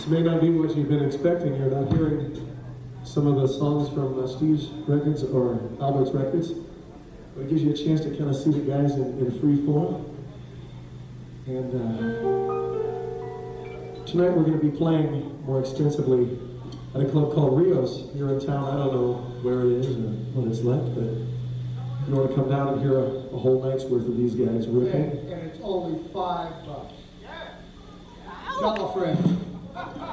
This may not be what you've been expecting. You're not hearing some of the songs from Steve's records or Albert's records, but it gives you a chance to kind of see the guys in free form. And tonight we're going to be playing more extensively at a club called Rios here in town. I don't know where it is or what it's like, but if you want to come down and hear a whole night's worth of these guys ripping. And it's only $5. Tell a friend.